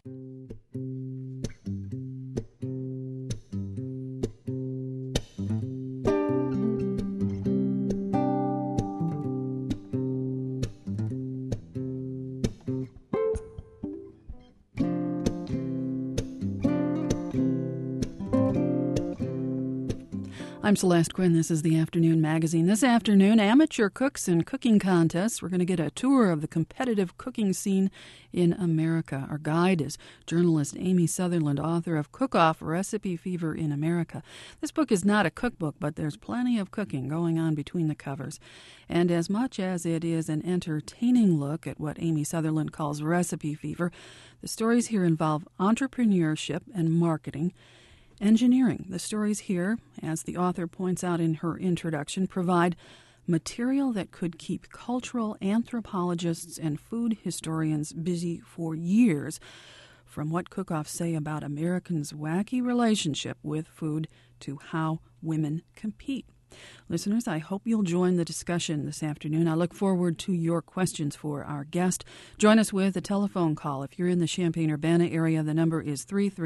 I'm Celeste Quinn. This is the Afternoon Magazine. This afternoon, amateur cooks and cooking contests. We're going to get a tour of the competitive cooking scene in America. Our guide is journalist Amy Sutherland, author of Cook-Off, Recipe Fever in America. This book is not a cookbook, but there's plenty of cooking going on between the covers. And as much as it is an entertaining look at what Amy Sutherland calls recipe fever, the stories here involve entrepreneurship and marketing, engineering. The stories here, as the author points out in her introduction, provide material that could keep cultural anthropologists and food historians busy for years, from what cook-offs say about Americans' wacky relationship with food to how women compete. Listeners, I hope you'll join the discussion this afternoon. I look forward to your questions for our guest. Join us with a telephone call. If you're in the Champaign-Urbana area, the number is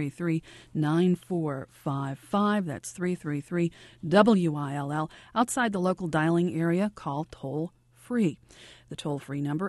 333-9455. That's 333-WILL. Outside the local dialing area, call toll-free. The toll-free number,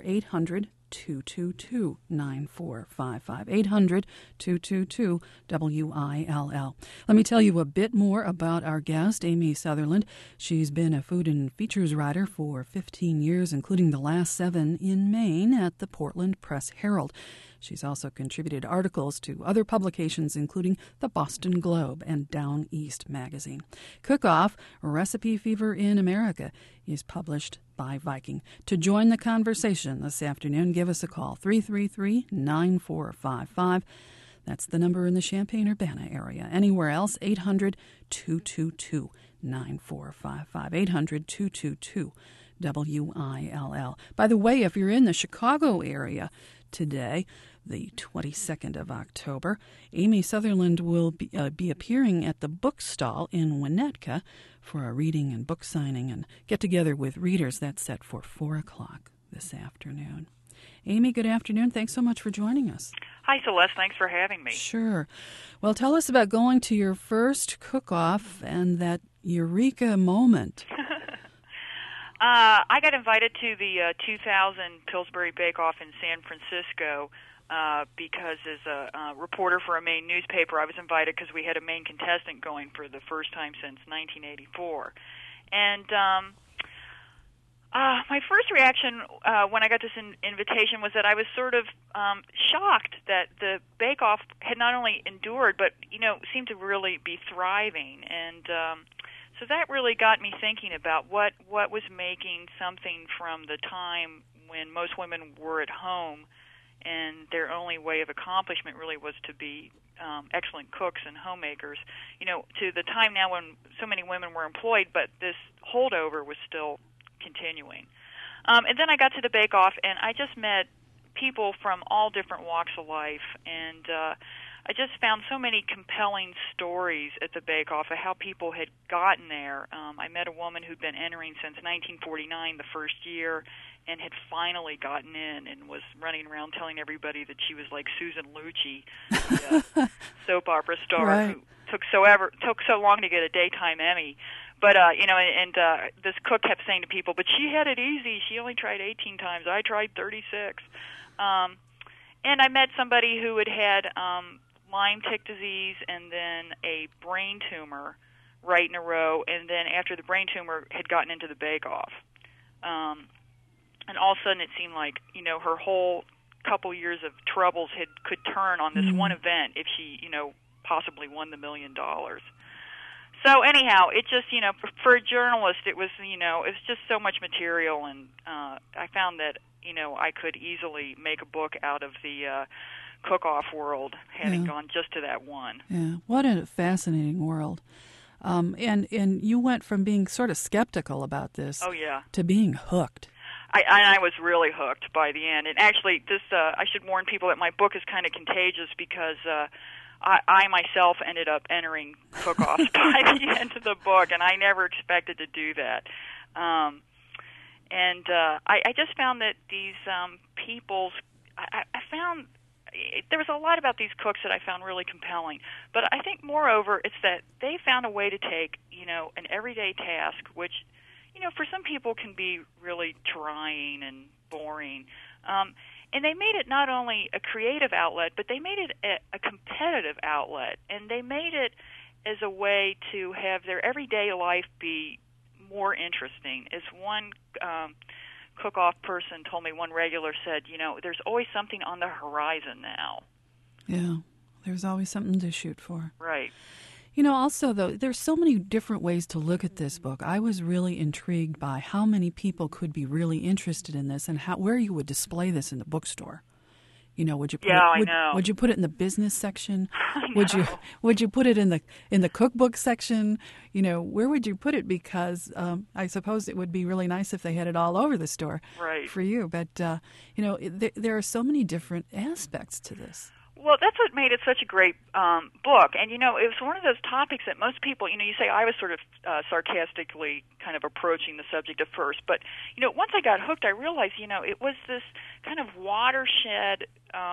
800-222-9455, 800-222-WILL. Let me tell you a bit more about our guest, Amy Sutherland. She's been a food and features writer for 15 years, including the last 7 in Maine at the Portland Press-Herald. She's also contributed articles to other publications, including the Boston Globe and Down East magazine. Cook-Off, Recipe Fever in America, is published by Viking. To join the conversation this afternoon, give us a call, 333-9455. That's the number in the Champaign-Urbana area. Anywhere else, 800-222-9455, 800-222-WILL. By the way, if you're in the Chicago area today, the 22nd of October, Amy Sutherland will be appearing at the Bookstall in Winnetka for a reading and book signing and get-together with readers. That's set for 4 o'clock this afternoon. Amy, good afternoon. Thanks so much for joining us. Hi, Celeste. Thanks for having me. Sure. Well, tell us about going to your first cook-off and that eureka moment. I got invited to the 2000 Pillsbury Bake-Off in San Francisco because as a reporter for a Maine newspaper, I was invited because we had a Maine contestant going for the first time since 1984. And my first reaction when I got this invitation was that I was sort of shocked that the Bake-Off had not only endured, but, seemed to really be thriving. And so that really got me thinking about what was making something from the time when most women were at home and their only way of accomplishment really was to be excellent cooks and homemakers, to the time now when so many women were employed, but this holdover was still continuing. And then I got to the Bake-Off, and I just met people from all different walks of life, and I just found so many compelling stories at the Bake-Off of how people had gotten there. I met a woman who'd been entering since 1949, the first year, and had finally gotten in and was running around telling everybody that she was like Susan Lucci, the soap opera star Right. who took so long to get a daytime Emmy. But, this cook kept saying to people, but she had it easy. She only tried 18 times. I tried 36. And I met somebody who had Lyme tick disease and then a brain tumor right in a row, and then after the brain tumor had gotten into the Bake-Off. And all of a sudden it seemed like, her whole couple years of troubles could turn on this one event if she, possibly won the $1 million. So anyhow, it just, for a journalist, it was, it was just so much material, and I found that, I could easily make a book out of the cook-off world, having gone just to that one. Yeah, what a fascinating world. And you went from being sort of skeptical about this to being hooked. I was really hooked by the end. And actually, I should warn people that my book is kind of contagious because I myself ended up entering cook-offs by the end of the book, and I never expected to do that. I just found that these I found there was a lot about these cooks that I found really compelling. But I think, moreover, it's that they found a way to take, an everyday task, which, for some people can be really trying and boring. And they made it not only a creative outlet, but they made it a competitive outlet. And they made it as a way to have their everyday life be more interesting. As one cook-off person told me, one regular said, there's always something on the horizon now. Yeah, there's always something to shoot for. Right. Also, though, there's so many different ways to look at this book. I was really intrigued by how many people could be really interested in this and where you would display this in the bookstore. Would you put I know. Would you put it in the business section? I know. Would you put it in the cookbook section? Where would you put it? Because I suppose it would be really nice if they had it all over the store for you. But there are so many different aspects to this. Well, that's what made it such a great book. And, it was one of those topics that most people, you say I was sort of sarcastically kind of approaching the subject at first. But, once I got hooked, I realized, it was this kind of watershed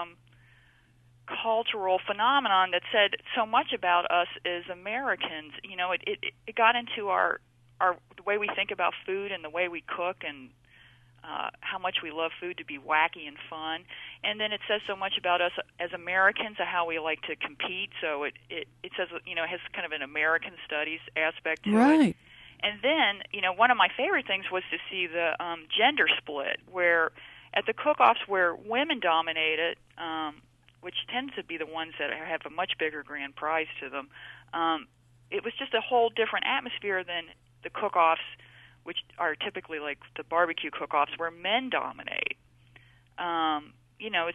cultural phenomenon that said so much about us as Americans. It got into the way we think about food and the way we cook and how much we love food to be wacky and fun. And then it says so much about us as Americans and how we like to compete. So it says, it has kind of an American studies aspect to it. And then, one of my favorite things was to see the gender split, where at the cook-offs where women dominated, which tends to be the ones that have a much bigger grand prize to them, it was just a whole different atmosphere than the cook-offs, which are typically like the barbecue cook-offs where men dominate. It's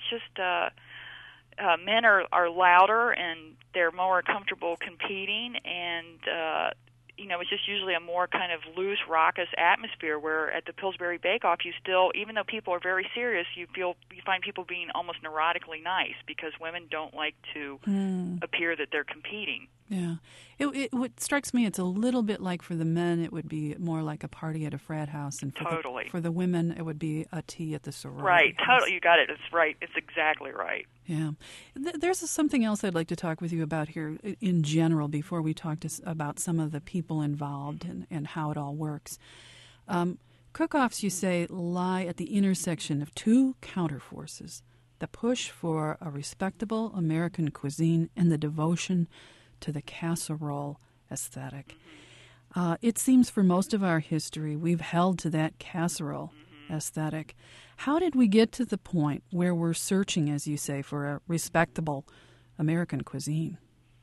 just men are louder and they're more comfortable competing, and it's just usually a more kind of loose, raucous atmosphere. Where at the Pillsbury Bake Off, you still, even though people are very serious, you find people being almost neurotically nice because women don't like to appear that they're competing. Yeah. What strikes me, it's a little bit like for the men, it would be more like a party at a frat house, and for the women, it would be a tea at the sorority. Right. house. Totally. You got it. It's right. It's exactly right. Yeah. There's something else I'd like to talk with you about here in general before we talk about some of the people involved and how it all works. Cook-offs, you say, lie at the intersection of two counterforces: the push for a respectable American cuisine and the devotion to the casserole aesthetic. It seems for most of our history we've held to that casserole aesthetic. How did we get to the point where we're searching, as you say, for a respectable American cuisine?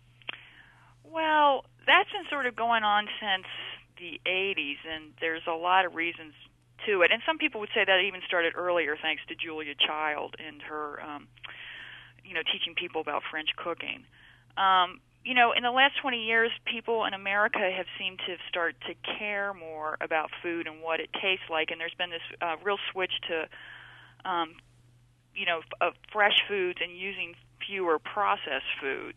Well, that's been sort of going on since the 80s, and there's a lot of reasons to it. And some people would say that it even started earlier, thanks to Julia Child and her, teaching people about French cooking. In the last 20 years, people in America have seemed to start to care more about food and what it tastes like, and there's been this real switch to, of fresh foods and using fewer processed foods.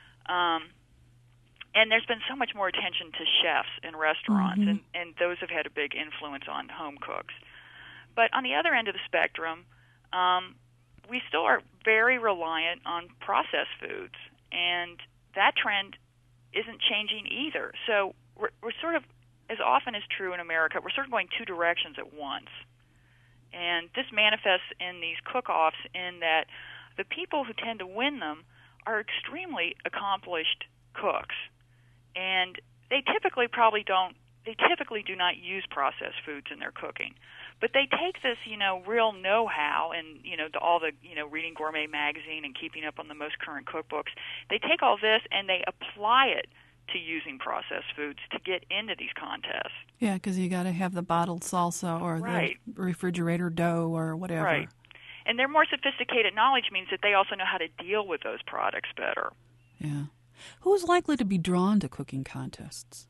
And there's been so much more attention to chefs in restaurants, and those have had a big influence on home cooks. But on the other end of the spectrum, we still are very reliant on processed foods, and that trend isn't changing either. So we're sort of, as often is true in America, we're sort of going two directions at once. And this manifests in these cook-offs in that the people who tend to win them are extremely accomplished cooks. And they typically do not use processed foods in their cooking. But they take this, real know-how and, all the, reading Gourmet Magazine and keeping up on the most current cookbooks. They take all this and they apply it to using processed foods to get into these contests. Yeah, because you got to have the bottled salsa or the refrigerator dough or whatever. Right. And their more sophisticated knowledge means that they also know how to deal with those products better. Yeah. Who's likely to be drawn to cooking contests?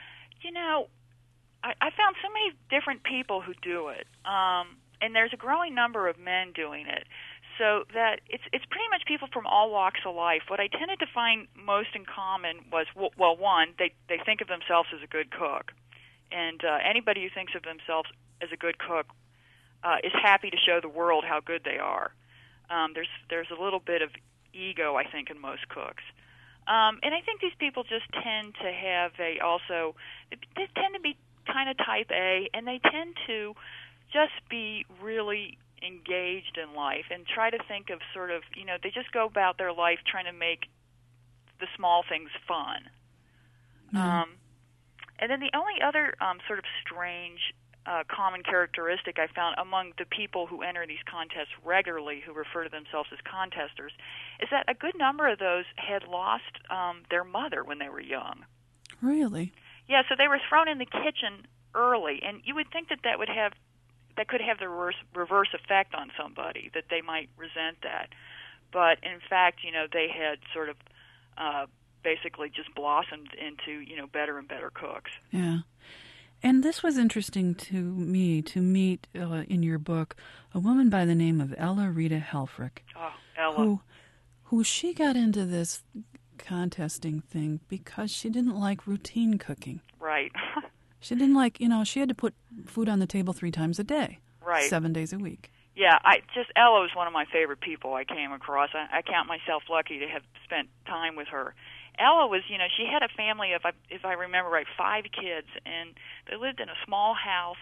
I found so many different people who do it, and there's a growing number of men doing it, so that it's pretty much people from all walks of life. What I tended to find most in common was, well, one, they think of themselves as a good cook, and anybody who thinks of themselves as a good cook is happy to show the world how good they are. There's a little bit of ego, I think, in most cooks. And I think these people just tend to have they tend to be kind of type A, and they tend to just be really engaged in life and try to think of sort of, they just go about their life trying to make the small things fun. Mm. And then the only other sort of strange common characteristic I found among the people who enter these contests regularly, who refer to themselves as contesters, is that a good number of those had lost their mother when they were young. Really? Yeah, so they were thrown in the kitchen early, and you would think that could have the reverse effect on somebody, that they might resent that. But in fact, they had sort of basically just blossomed into, better and better cooks. Yeah. And this was interesting to me to meet in your book a woman by the name of Ella Rita Helfrich. Oh, Ella. Who she got into this contesting thing because she didn't like routine cooking. Right. She didn't like, she had to put food on the table 3 times a day. Right. 7 days a week. Yeah, Ella was one of my favorite people I came across. I count myself lucky to have spent time with her. Ella was, she had a family of, if I remember right, 5 kids, and they lived in a small house.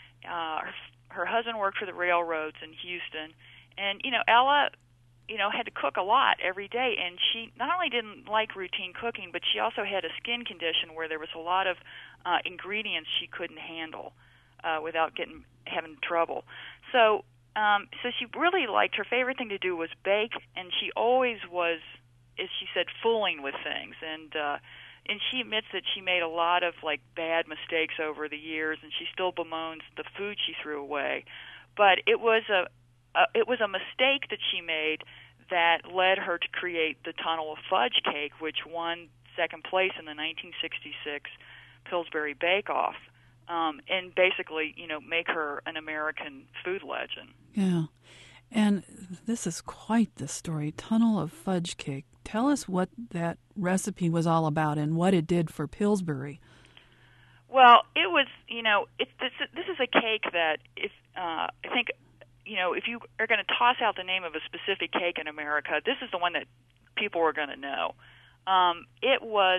Her husband worked for the railroads in Houston, and, Ella, had to cook a lot every day, and she not only didn't like routine cooking, but she also had a skin condition where there was a lot of ingredients she couldn't handle without having trouble. So she really liked, her favorite thing to do was bake, and she always was, as she said, fooling with things, and she admits that she made a lot of bad mistakes over the years, and she still bemoans the food she threw away. But it was a mistake that she made that led her to create the Tunnel of Fudge Cake, which won second place in the 1966 Pillsbury Bake Off, and basically, make her an American food legend. Yeah. And this is quite the story, Tunnel of Fudge Cake. Tell us what that recipe was all about and what it did for Pillsbury. Well, it was, this is a cake that I think, if you are going to toss out the name of a specific cake in America, this is the one that people are going to know. It was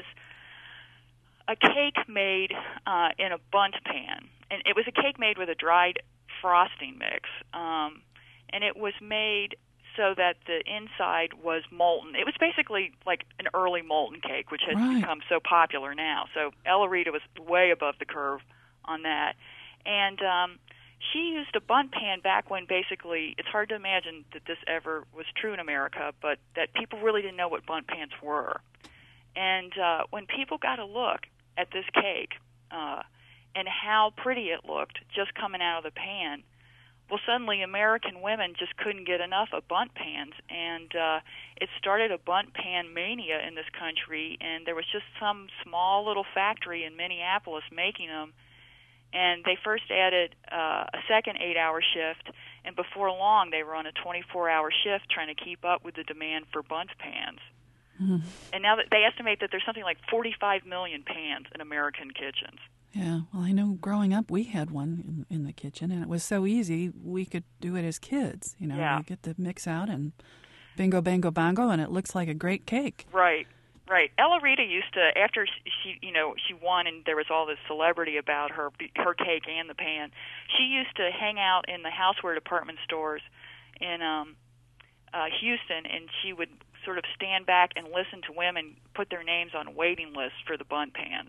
a cake made in a bundt pan, and it was a cake made with a dried frosting mix, and it was made so that the inside was molten. It was basically like an early molten cake, which has become so popular now. So Ella Rita was way above the curve on that. And she used a bundt pan back when basically, it's hard to imagine that this ever was true in America, but that people really didn't know what bundt pans were. And when people got a look at this cake and how pretty it looked just coming out of the pan, well, suddenly American women just couldn't get enough of bundt pans, and it started a bundt pan mania in this country, and there was just some small little factory in Minneapolis making them, and they first added a second 8-hour shift, and before long they were on a 24-hour shift trying to keep up with the demand for bundt pans. Mm-hmm. And now that they estimate that there's something like 45 million pans in American kitchens. Yeah, well, I know growing up we had one in the kitchen, and it was so easy we could do it as kids. You get the mix out and bingo, bango, bongo, and it looks like a great cake. Right. Ella Rita used to, after she won, and there was all this celebrity about her cake and the pan. She used to hang out in the houseware department stores in Houston, and she would sort of stand back and listen to women put their names on waiting lists for the bundt pans.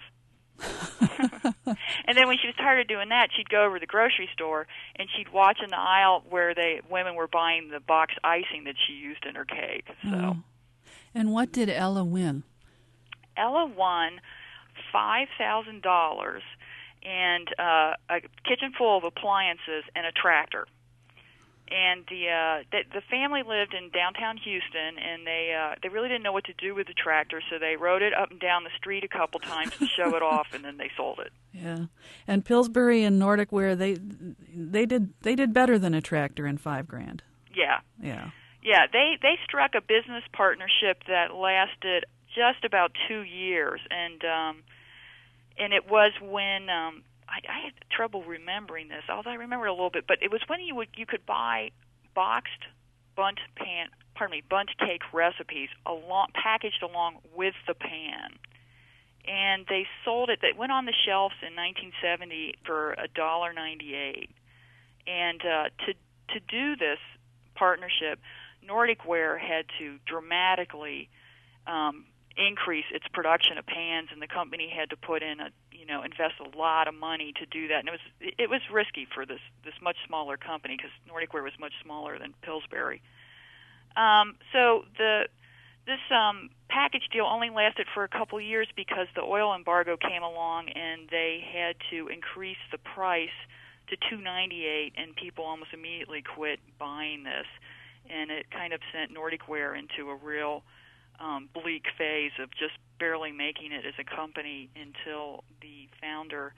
And then when she was tired of doing that, she'd go over to the grocery store and she'd watch in the aisle where women were buying the box icing that she used in her cake. So, And what did Ella win? Ella won $5,000 and a kitchen full of appliances and a tractor. And the family lived in downtown Houston, and they really didn't know what to do with the tractor, so they rode it up and down the street a couple times to show it off, and then they sold it. Yeah, and Pillsbury and Nordic Ware they did better than a tractor in $5,000. Yeah. They struck a business partnership that lasted just about 2 years, and it was when. I had trouble remembering this, although I remember it a little bit. But it was when you could buy boxed bundt cake recipes packaged along with the pan. And they sold it. They went on the shelves in 1970 for $1.98. And to do this partnership, Nordic Ware had to dramatically increase its production of pans, and the company had to put in invest a lot of money to do that. And it was risky for this much smaller company, because Nordic Ware was much smaller than Pillsbury. So this package deal only lasted for a couple years because the oil embargo came along, and they had to increase the price to $2.98, and people almost immediately quit buying this, and it kind of sent Nordic Ware into a real bleak phase of just barely making it as a company until the founder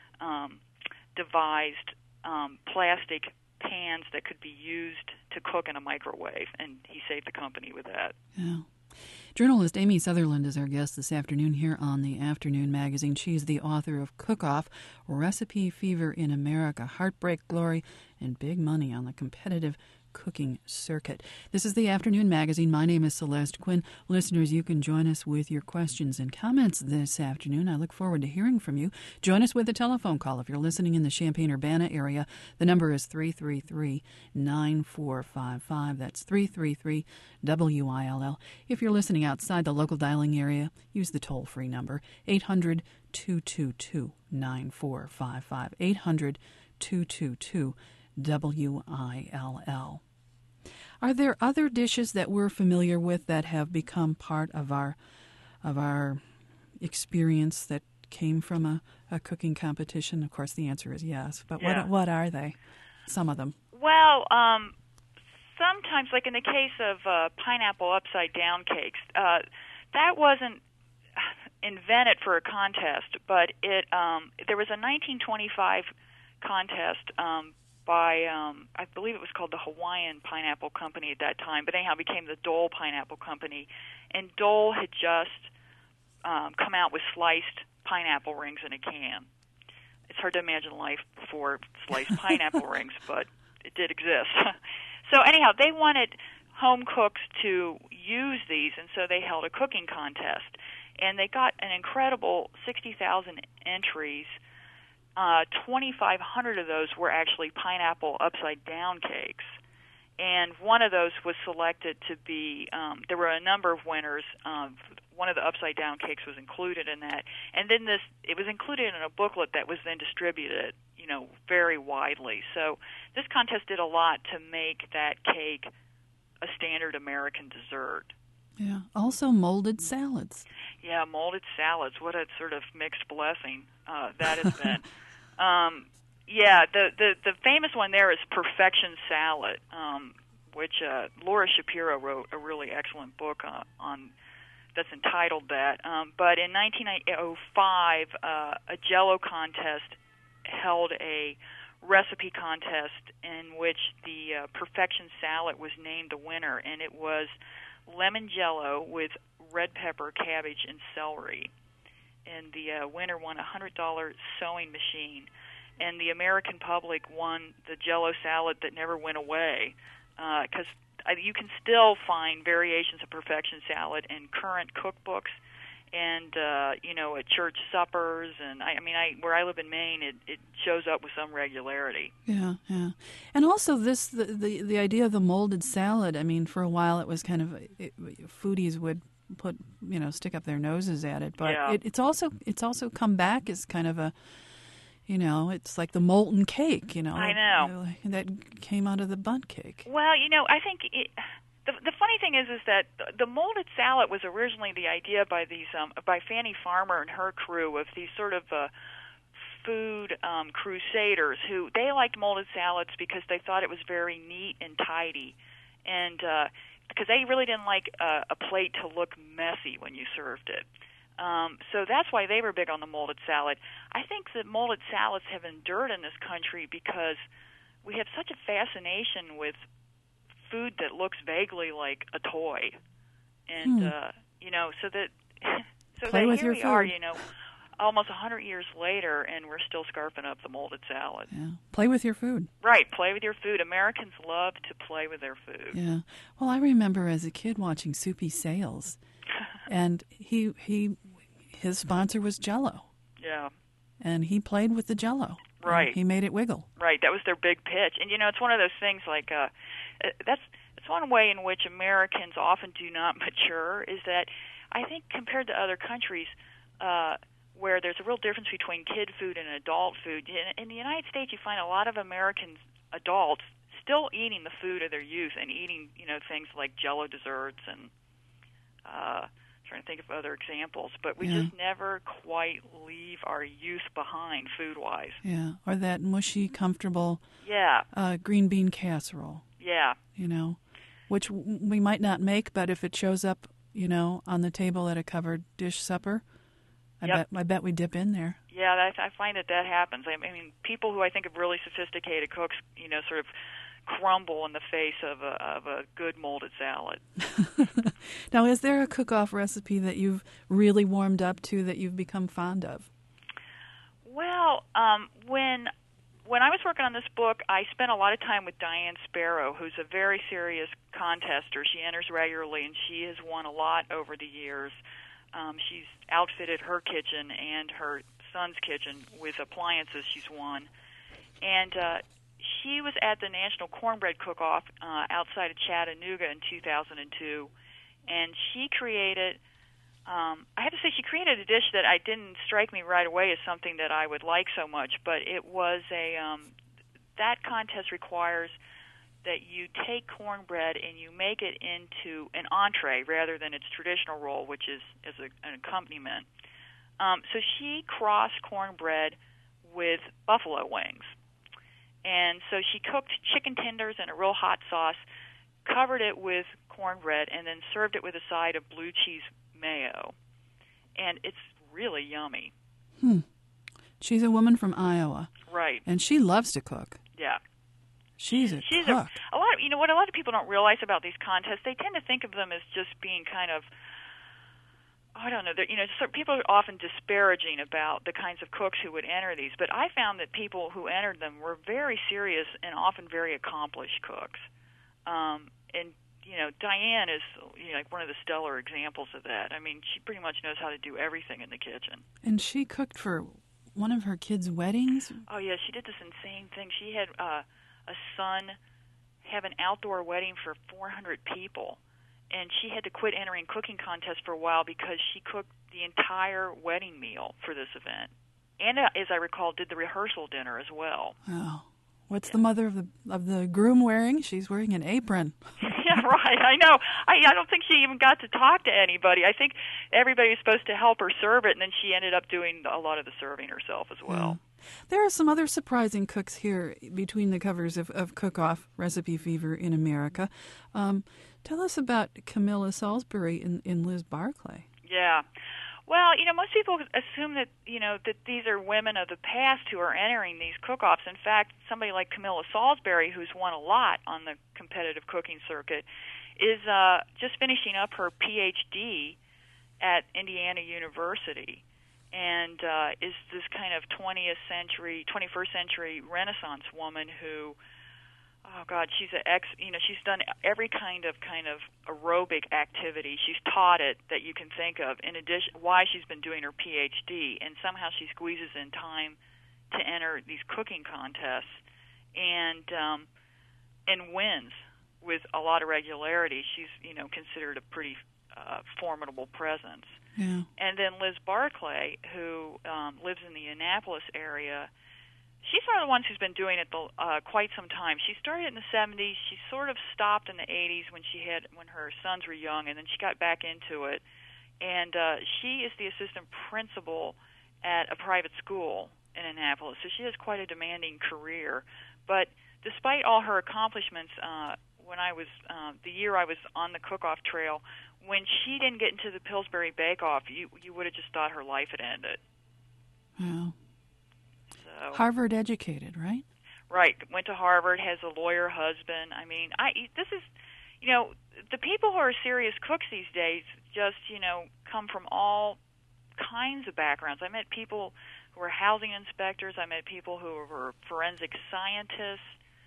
devised plastic pans that could be used to cook in a microwave, and he saved the company with that. Yeah. Journalist Amy Sutherland is our guest this afternoon here on the Afternoon Magazine. She's the author of Cook Off, Recipe Fever in America, Heartbreak, Glory, and Big Money on the Competitive Cooking Circuit. This is the Afternoon Magazine. My name is Celeste Quinn. Listeners, you can join us with your questions and comments this afternoon. I look forward to hearing from you. Join us with a telephone call. If you're listening in the Champaign-Urbana area, the number is 333-9455. That's 333-WILL. If you're listening outside the local dialing area, use the toll-free number, 800-222-9455, 800-222-WILL. Are there other dishes that we're familiar with that have become part of our experience that came from a cooking competition? Of course, the answer is yes. But yeah. What are they? Some of them. Well, sometimes, like in the case of pineapple upside-down cakes, that wasn't invented for a contest, but there was a 1925 contest by, I believe it was called the Hawaiian Pineapple Company at that time, but anyhow it became the Dole Pineapple Company. And Dole had just come out with sliced pineapple rings in a can. It's hard to imagine life before sliced pineapple rings, but it did exist. So anyhow, they wanted home cooks to use these, and so they held a cooking contest. And they got an incredible 60,000 entries. 2,500 of those were actually pineapple upside-down cakes. And one of those was selected to be, there were a number of winners. One of the upside-down cakes was included in that. And then it was included in a booklet that was then distributed, very widely. So this contest did a lot to make that cake a standard American dessert. Yeah. Also molded salads. Yeah, molded salads. What a sort of mixed blessing that has been. Yeah, the famous one there is Perfection Salad, which Laura Shapiro wrote a really excellent book on that's entitled that. But in 1905, a Jell-O contest held a recipe contest in which the Perfection Salad was named the winner, and it was lemon Jell-O with red pepper, cabbage, and celery. And the winner won a $100 sewing machine. And the American public won the Jell-O salad that never went away, because you can still find variations of Perfection Salad in current cookbooks and, at church suppers. And, where I live in Maine, it shows up with some regularity. Yeah, yeah. And also the idea of the molded salad, for a while it was kind of, foodies would put, stick up their noses at it. But yeah. it's also come back as kind of a, it's like the molten cake, I know. That came out of the bundt cake. Well, I think the funny thing is that the molded salad was originally the idea by these by Fannie Farmer and her crew of these sort of food crusaders who they liked molded salads because they thought it was very neat and tidy, and because they really didn't like a plate to look messy when you served it. So that's why they were big on the molded salad. I think that molded salads have endured in this country because we have such a fascination with food that looks vaguely like a toy. And, so that Play with here your we are, food. almost 100 years later, and we're still scarfing up the molded salad. Yeah. Play with your food. Right, play with your food. Americans love to play with their food. Yeah. Well, I remember as a kid watching Soupy Sales, and his sponsor was Jell-O. Yeah. And he played with the Jell-O. Right. He made it wiggle. Right. That was their big pitch. And, it's one of those things like that's one way in which Americans often do not mature is that I think compared to other countries where there's a real difference between kid food and adult food, in the United States you find a lot of American adults still eating the food of their youth and eating, things like Jell-O desserts and trying to think of other examples, but we just never quite leave our youth behind food-wise. Yeah, or that mushy, comfortable green bean casserole. Yeah. Which we might not make, but if it shows up, on the table at a covered dish supper, I bet we dip in there. Yeah, I find that happens. I mean, people who I think of really sophisticated cooks, sort of crumble in the face of a good molded salad. Now, is there a cook-off recipe that you've really warmed up to that you've become fond of? Well, when I was working on this book, I spent a lot of time with Diane Sparrow, who's a very serious contester. She enters regularly, and she has won a lot over the years. She's outfitted her kitchen and her son's kitchen with appliances she's won. And she was at the National Cornbread Cook-Off outside of Chattanooga in 2002, and she created, I have to say, she created a dish that didn't strike me right away as something that I would like so much, but it was that contest requires that you take cornbread and you make it into an entree rather than its traditional role, which is as an accompaniment. So she crossed cornbread with buffalo wings. And so she cooked chicken tenders in a real hot sauce, covered it with cornbread, and then served it with a side of blue cheese mayo. And it's really yummy. She's a woman from Iowa. Right. And she loves to cook. Yeah. She's a cook. A lot of, what a lot of people don't realize about these contests, they tend to think of them as just being kind of, I don't know, people are often disparaging about the kinds of cooks who would enter these, but I found that people who entered them were very serious and often very accomplished cooks. And Diane is like one of the stellar examples of that. I mean, she pretty much knows how to do everything in the kitchen. And she cooked for one of her kids' weddings? Oh, yeah, she did this insane thing. She had a son have an outdoor wedding for 400 people. And she had to quit entering cooking contests for a while because she cooked the entire wedding meal for this event. And, as I recall, did the rehearsal dinner as well. Oh. What's the mother of the groom wearing? She's wearing an apron. Yeah, right. I know. I don't think she even got to talk to anybody. I think everybody was supposed to help her serve it, and then she ended up doing a lot of the serving herself as well. Yeah. There are some other surprising cooks here between the covers of Cook-Off Recipe Fever in America. Tell us about Camilla Salisbury and Liz Barclay. Yeah. Well, most people assume that, that these are women of the past who are entering these cook-offs. In fact, somebody like Camilla Salisbury, who's won a lot on the competitive cooking circuit, is just finishing up her Ph.D. at Indiana University and is this kind of 21st century Renaissance woman who, oh God, she's she's done every kind of aerobic activity. She's taught it that you can think of. In addition, why she's been doing her PhD, and somehow she squeezes in time to enter these cooking contests, and wins with a lot of regularity. She's considered a pretty formidable presence. Yeah. And then Liz Barclay, who lives in the Annapolis area. She's one of the ones who's been doing it quite some time. She started in the 70s. She sort of stopped in the 80s when her sons were young, and then she got back into it. And she is the assistant principal at a private school in Annapolis, so she has quite a demanding career. But despite all her accomplishments, when I was the year I was on the cook-off trail, when she didn't get into the Pillsbury Bake-Off, you would have just thought her life had ended. Wow. So, Harvard educated, right? Right. Went to Harvard, has a lawyer husband. I mean, this is, the people who are serious cooks these days just, come from all kinds of backgrounds. I met people who were housing inspectors. I met people who were forensic scientists,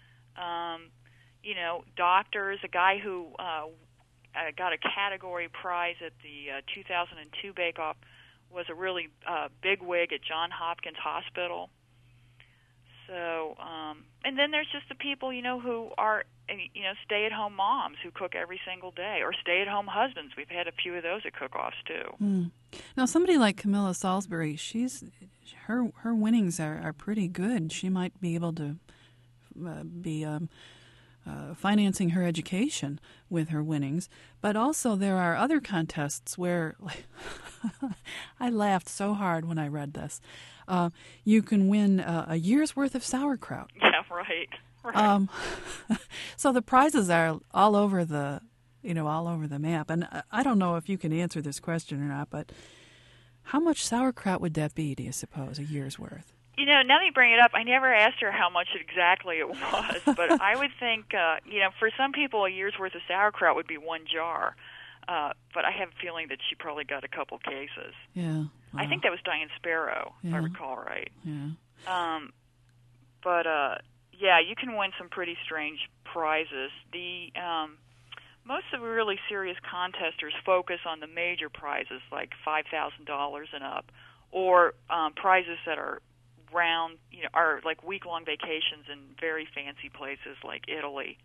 doctors, a guy who got a category prize at the 2002 Bake Off was a really big wig at Johns Hopkins Hospital. So, and then there's just the people, who are, stay-at-home moms who cook every single day, or stay-at-home husbands. We've had a few of those at cook-offs, too. Now, somebody like Camilla Salisbury, her winnings are pretty good. She might be able to be financing her education with her winnings. But also there are other contests where I laughed so hard when I read this. You can win a year's worth of sauerkraut. Yeah, right. So the prizes are all over the map. And I don't know if you can answer this question or not, but how much sauerkraut would that be, do you suppose, a year's worth? Now that you bring it up, I never asked her how much exactly it was, but I would think, for some people, a year's worth of sauerkraut would be one jar. But I have a feeling that she probably got a couple cases. Yeah. Wow. I think that was Diane Sparrow, if I recall right. Yeah. You can win some pretty strange prizes. Most of the really serious contesters focus on the major prizes, like $5,000 and up, or prizes that are are like week-long vacations in very fancy places like Italy.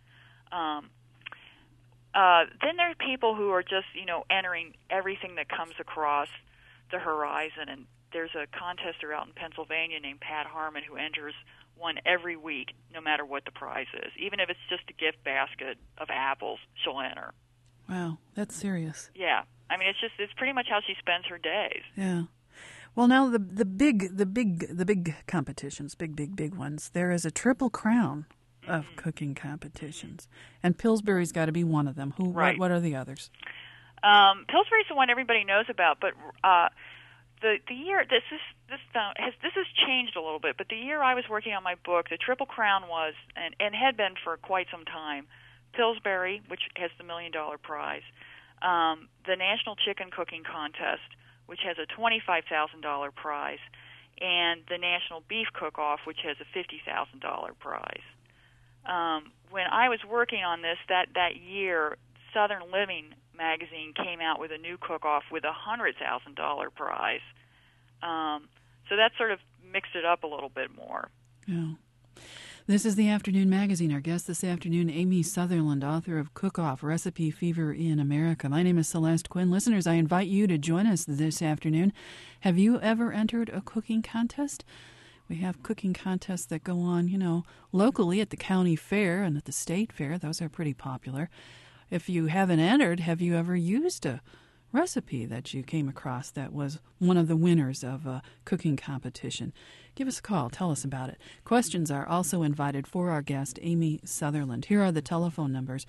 Then there are people who are just, entering everything that comes across the horizon. And there's a contester out in Pennsylvania named Pat Harmon who enters one every week, no matter what the prize is. Even if it's just a gift basket of apples, she'll enter. Wow, that's serious. Yeah. I mean, it's pretty much how she spends her days. Yeah. Well, now the big competitions, big ones. There is a Triple Crown of cooking competitions, and Pillsbury's got to be one of them. Right. What are the others? Pillsbury's the one everybody knows about, but the year this has changed a little bit. But the year I was working on my book, the Triple Crown was and had been for quite some time. Pillsbury, which has the $1 million prize, the National Chicken Cooking Contest, which has a $25,000 prize, and the National Beef Cook-Off, which has a $50,000 prize. When I was working on this, that year, Southern Living magazine came out with a new cook-off with a $100,000 prize. So that sort of mixed it up a little bit more. Yeah. This is the Afternoon Magazine. Our guest this afternoon, Amy Sutherland, author of Cook-Off, Recipe Fever in America. My name is Celeste Quinn. Listeners, I invite you to join us this afternoon. Have you ever entered a cooking contest? We have cooking contests that go on, locally at the county fair and at the state fair. Those are pretty popular. If you haven't entered, have you ever used a recipe that you came across that was one of the winners of a cooking competition? Give us a call. Tell us about it. Questions are also invited for our guest, Amy Sutherland. Here are the telephone numbers.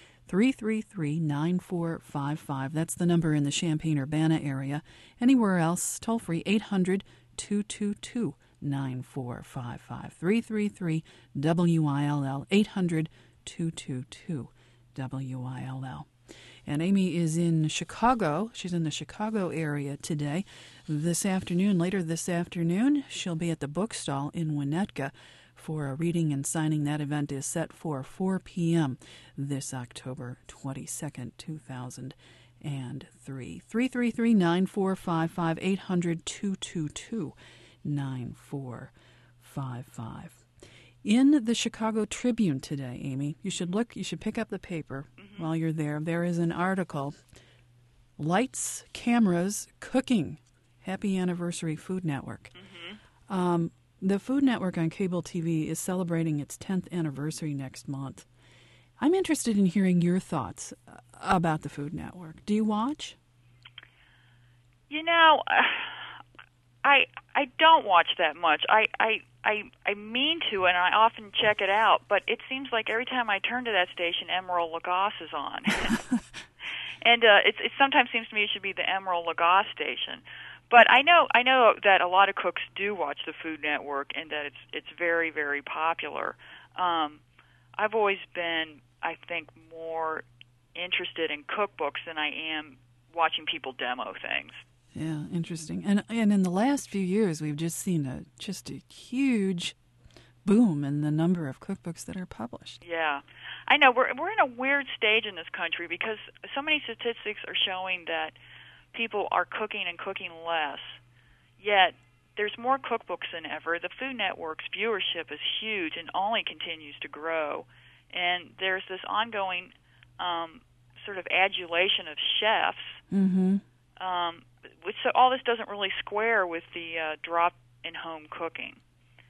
333-9455. That's the number in the Champaign-Urbana area. Anywhere else, toll free, 800-222-9455. 333-WILL, 800-222-WILL. And Amy is in Chicago. She's in the Chicago area today. Later this afternoon, she'll be at the bookstall in Winnetka for a reading and signing. That event is set for 4 p.m. this October 22nd, 2003. 333-9455, 800-222-9455. In the Chicago Tribune today, Amy, you should pick up the paper while you're there. There is an article, Lights, Cameras, Cooking. Happy Anniversary Food Network. The Food Network on cable TV is celebrating its 10th anniversary next month. I'm interested in hearing your thoughts about the Food Network. Do you watch? I don't watch that much. I mean to, and I often check it out, but it seems like every time I turn to that station, Emeril Lagasse is on. And it sometimes seems to me it should be the Emeril Lagasse station. But I know that a lot of cooks do watch the Food Network, and that it's very, very popular. I've always been, I think, more interested in cookbooks than I am watching people demo things. Yeah, interesting. And in the last few years, we've just seen just a huge boom in the number of cookbooks that are published. Yeah. I know we're in a weird stage in this country because so many statistics are showing that people are cooking and cooking less. Yet there's more cookbooks than ever. The Food Network's viewership is huge and only continues to grow. And there's this ongoing sort of adulation of chefs. Mm-hmm. So all this doesn't really square with the drop in home cooking.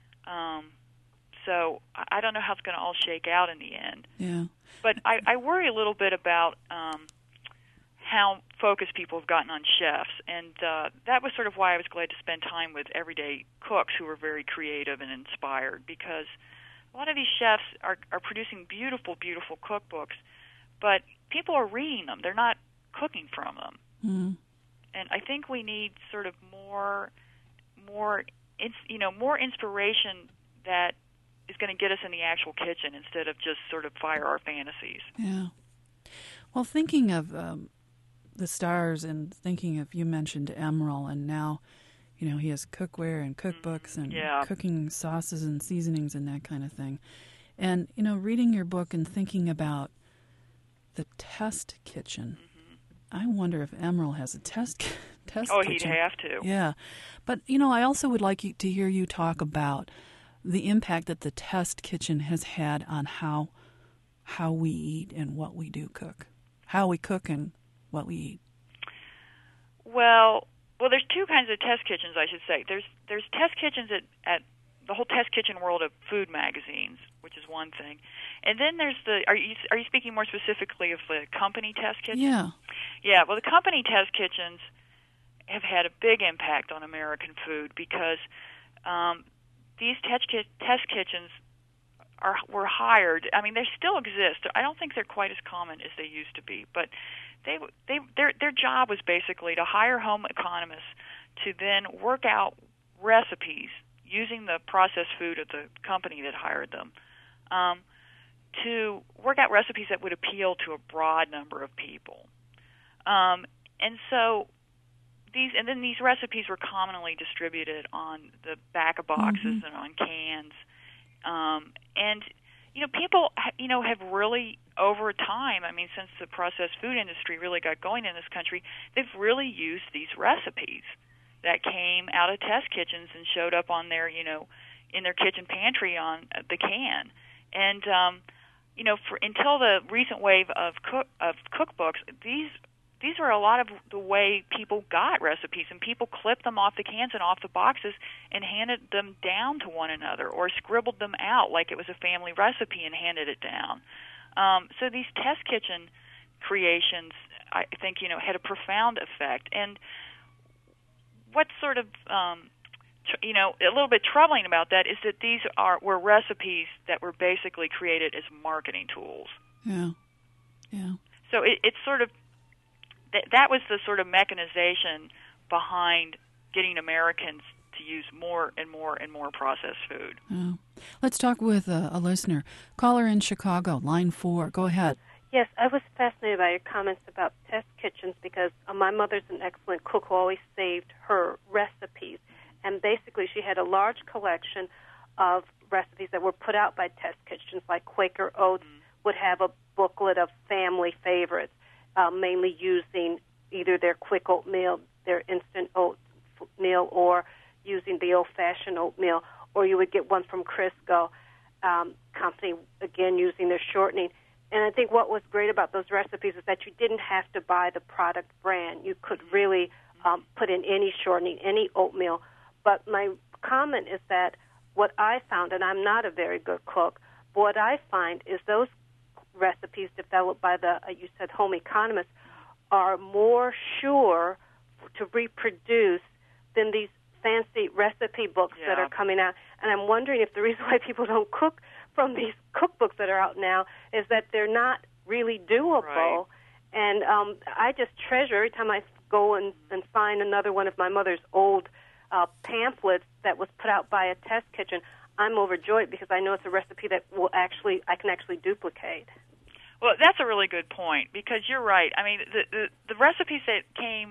So I don't know how it's going to all shake out in the end. Yeah. But I worry a little bit about how focused people have gotten on chefs. And that was sort of why I was glad to spend time with everyday cooks who were very creative and inspired, because a lot of these chefs are producing beautiful, beautiful cookbooks, but people are reading them. They're not cooking from them. Mm-hmm. And I think we need sort of more inspiration that is going to get us in the actual kitchen instead of just sort of fire our fantasies. Yeah. Well, thinking of the stars and thinking of, you mentioned Emeril, and now, he has cookware and cookbooks and cooking sauces and seasonings and that kind of thing. And, reading your book and thinking about the test kitchen, I wonder if Emeril has a test kitchen. Oh, he'd have to. Yeah. But, I also would like to hear you talk about the impact that the test kitchen has had on how we eat and what we do cook. How we cook and what we eat. Well, there's two kinds of test kitchens, I should say. There's test kitchens at the whole test kitchen world of food magazines, which is one thing. And then there's are you speaking more specifically of the company test kitchens? Yeah. Yeah, well, the company test kitchens have had a big impact on American food because these test kitchens were hired. I mean, they still exist. I don't think they're quite as common as they used to be, but their job was basically to hire home economists to then work out recipes using the processed food of the company that hired them, to work out recipes that would appeal to a broad number of people. And so these recipes were commonly distributed on the back of boxes and on cans. And people have really, over time, I mean, since the processed food industry really got going in this country, they've really used these recipes that came out of test kitchens and showed up on their, in their kitchen pantry on the can. And until the recent wave of cookbooks, these were a lot of the way people got recipes, and people clipped them off the cans and off the boxes and handed them down to one another, or scribbled them out like it was a family recipe and handed it down. So these test kitchen creations, I think, had a profound effect. And what's sort of a little bit troubling about that is that these were recipes that were basically created as marketing tools. Yeah, yeah. So it's sort of that was the sort of mechanization behind getting Americans to use more and more and more processed food. Yeah. Let's talk with a listener. Caller in Chicago, line 4. Go ahead. Yes, I was fascinated by your comments about test kitchens because my mother's an excellent cook who always saved her recipes. And basically she had a large collection of recipes that were put out by test kitchens, like Quaker Oats would have a booklet of family favorites, mainly using either their quick oatmeal, their instant oatmeal, or using the old-fashioned oatmeal. Or you would get one from Crisco company, again, using their shortening. And I think what was great about those recipes is that you didn't have to buy the product brand. You could really put in any shortening, any oatmeal. But my comment is that what I found, and I'm not a very good cook, but what I find is those recipes developed by the, you said, home economists are more sure to reproduce than these fancy recipe books that are coming out. And I'm wondering if the reason why people don't cook from these cookbooks that are out now is that they're not really doable. Right. And I just treasure every time I go and find another one of my mother's old pamphlets that was put out by a test kitchen. I'm overjoyed because I know it's a recipe that I can actually duplicate. Well, that's a really good point because you're right. I mean, the recipes that came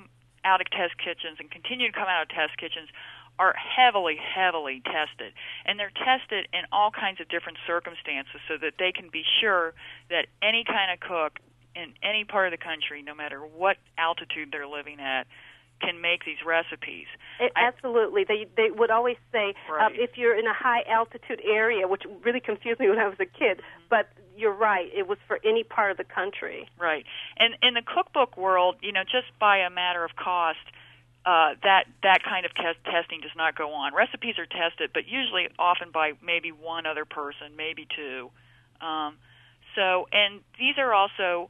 out of test kitchens and continue to come out of test kitchens are heavily, heavily tested. And they're tested in all kinds of different circumstances so that they can be sure that any kind of cook in any part of the country, no matter what altitude they're living at, can make these recipes. Absolutely. They would always say, right. If you're in a high altitude area, which really confused me when I was a kid, but you're right, it was for any part of the country. Right. And in the cookbook world, just by a matter of cost, that kind of testing does not go on. Recipes are tested, but usually often by maybe one other person, maybe two. And these are also,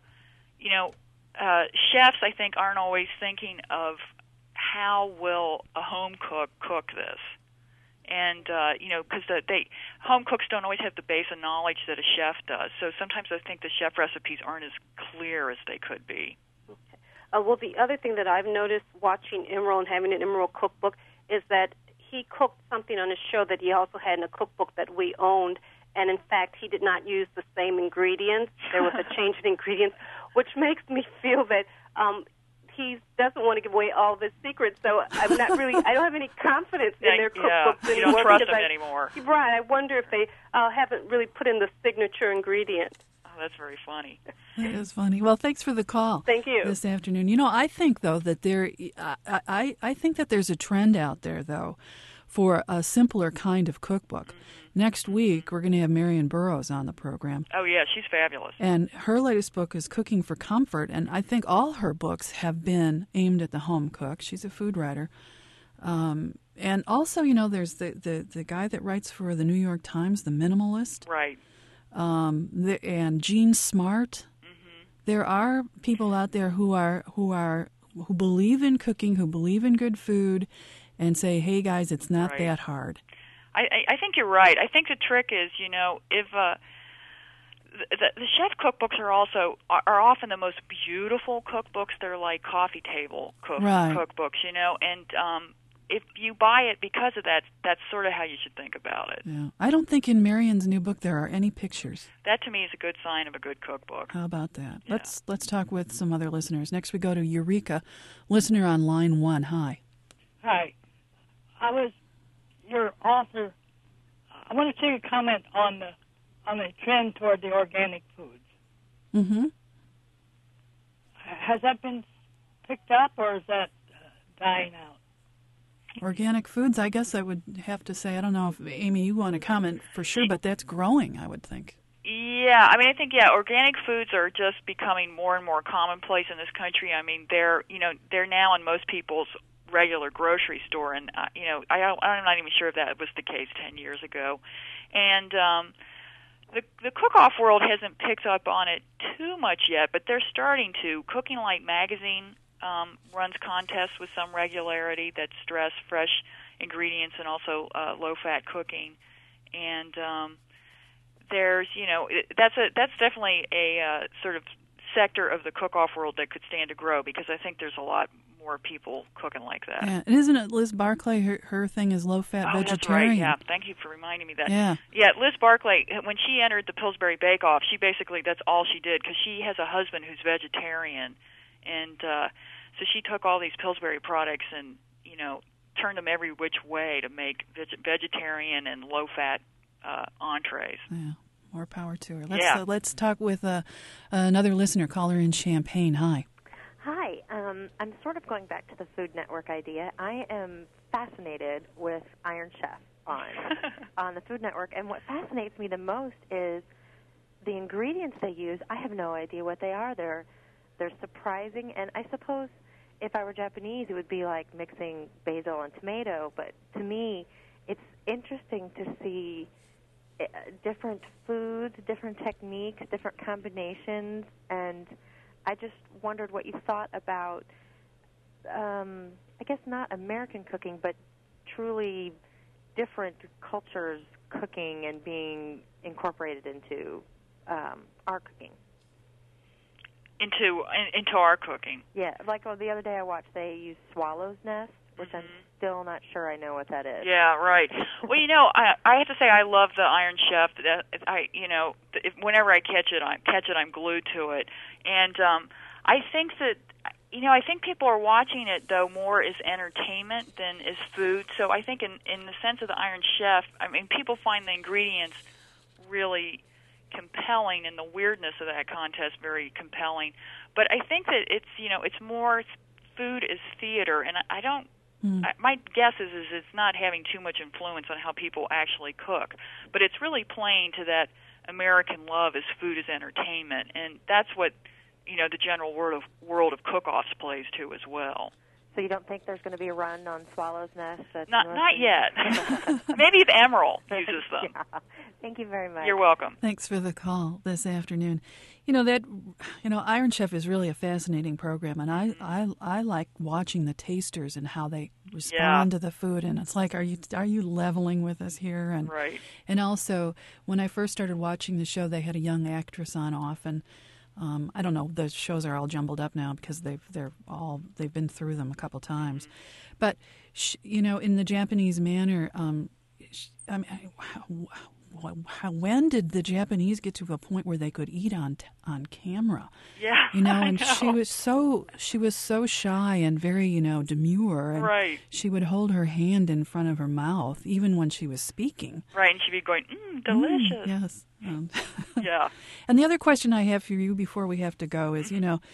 chefs, I think, aren't always thinking of how will a home cook this. And, because home cooks don't always have the base of knowledge that a chef does. So sometimes I think the chef recipes aren't as clear as they could be. Okay. Well, the other thing that I've noticed watching Emeril and having an Emeril cookbook is that he cooked something on his show that he also had in a cookbook that we owned. And, in fact, he did not use the same ingredients. There was a change in ingredients, which makes me feel that he doesn't want to give away all of his secrets. So I don't have any confidence in their cookbooks anymore. You don't trust them anymore. Right. I wonder if they haven't really put in the signature ingredient. Oh, that's very funny. That is funny. Well, thanks for the call. Thank you. This afternoon. I think, though, that I think that there's a trend out there, though, for a simpler kind of cookbook. Mm-hmm. Next week, we're going to have Marion Burroughs on the program. Oh, yeah, she's fabulous. And her latest book is Cooking for Comfort, and I think all her books have been aimed at the home cook. She's a food writer. And also, there's the guy that writes for the New York Times, The Minimalist. Right. And Gene Smart. Mm-hmm. There are people out there who believe in cooking, who believe in good food, and say, hey, guys, it's not that hard. I think you're right. I think the trick is, if the chef cookbooks are often the most beautiful cookbooks. They're like coffee table cookbooks, and if you buy it because of that, that's sort of how you should think about it. Yeah. I don't think in Marion's new book there are any pictures. That to me is a good sign of a good cookbook. How about that? Yeah. Let's talk with some other listeners. Next we go to Eureka, listener on line 1. Hi. Hi. I was your author. I want to take a comment on the trend toward the organic foods. Mm-hmm. Has that been picked up, or is that dying out? Organic foods, I guess I would have to say, I don't know if, Amy, you want to comment for sure, but that's growing, I would think. Yeah, I think organic foods are just becoming more and more commonplace in this country. They're now in most people's regular grocery store, and I'm not even sure if that was the case 10 years ago. And the cook-off world hasn't picked up on it too much yet, but they're starting to. Cooking Light magazine runs contests with some regularity that stress fresh ingredients and also low-fat cooking. And there's, that's definitely a sort of sector of the cook-off world that could stand to grow, because I think there's a lot more people cooking like that. Yeah, and isn't it Liz Barclay? Her thing is low-fat vegetarian. That's right. Yeah, thank you for reminding me that. Yeah, Liz Barclay, when she entered the Pillsbury Bake Off, she basically that's all she did, because she has a husband who's vegetarian, and so she took all these Pillsbury products and turned them every which way to make vegetarian and low-fat entrees. Yeah. More power to her. Let's talk with another listener, caller in Champaign. Hi. Hi. I'm sort of going back to the Food Network idea. I am fascinated with Iron Chef on the Food Network, and what fascinates me the most is the ingredients they use. I have no idea what they are. They're surprising, and I suppose if I were Japanese, it would be like mixing basil and tomato, but to me, it's interesting to see different foods, different techniques, different combinations, and I just wondered what you thought about, I guess not American cooking, but truly different cultures cooking and being incorporated into our cooking. Into our cooking. Yeah, like the other day I watched they use swallow's nest, which I'm still not sure I know what that is. Yeah, right. Well, I have to say I love the Iron Chef. Whenever I catch it, I'm glued to it. And I think that I think people are watching it, though, more as entertainment than as food. So I think in the sense of the Iron Chef, I mean, people find the ingredients really compelling and the weirdness of that contest very compelling. But I think that it's more food is theater, and I don't. My guess is it's not having too much influence on how people actually cook, but it's really playing to that American love as food as entertainment, and that's what the general world of cook-offs plays to as well. So you don't think there's going to be a run on Swallow's Nest? Not yet. Maybe if Emerald uses them. Yeah. Thank you very much. You're welcome. Thanks for the call this afternoon. Iron Chef is really a fascinating program, and I like watching the tasters and how they respond to the food. And it's like, are you leveling with us here? And right. And also, when I first started watching the show, they had a young actress on often. I don't know. The shows are all jumbled up now because they've been through them a couple times, but in the Japanese manner, when did the Japanese get to a point where they could eat on camera? Yeah, and I know. she was so shy and very demure, and right. she would hold her hand in front of her mouth even when she was speaking. Right, and she'd be going, delicious. Yes. Yeah. And the other question I have for you before we have to go is,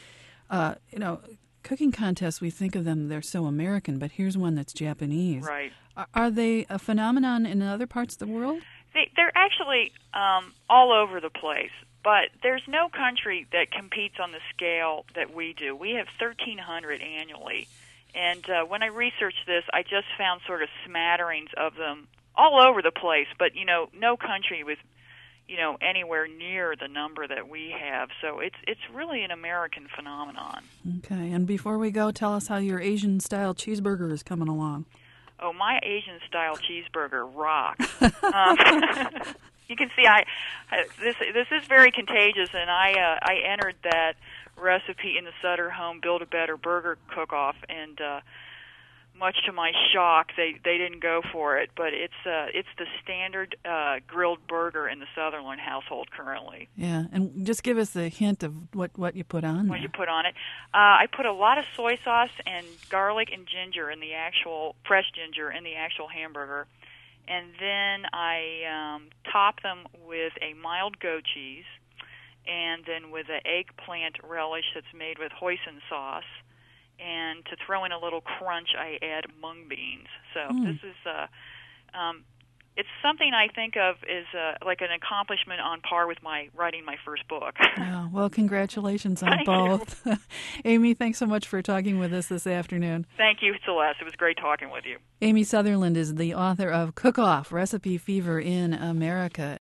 cooking contests, we think of them, they're so American, but here's one that's Japanese. Right. Are they a phenomenon in other parts of the world? They're actually all over the place, but there's no country that competes on the scale that we do. We have 1,300 annually, and when I researched this, I just found sort of smatterings of them all over the place, but, no country with anywhere near the number that we have. So it's really an American phenomenon. Okay, and before we go, tell us how your Asian-style cheeseburger is coming along. Oh, my Asian-style cheeseburger rocks. You can see this is very contagious, and I entered that recipe in the Sutter Home Build a Better Burger Cook-Off, and much to my shock, they didn't go for it. But it's the standard grilled burger in the Sutherland household currently. Yeah, and just give us the hint of what you put on. What you put on it? I put a lot of soy sauce and garlic and ginger in the actual fresh ginger in the actual hamburger, and then I top them with a mild goat cheese, and then with an eggplant relish that's made with hoisin sauce. And to throw in a little crunch, I add mung beans. So this is it's something I think of as like an accomplishment on par with writing my first book. Oh, well, congratulations on both. Amy, thanks so much for talking with us this afternoon. Thank you, Celeste. It was great talking with you. Amy Sutherland is the author of Cook Off, Recipe Fever in America.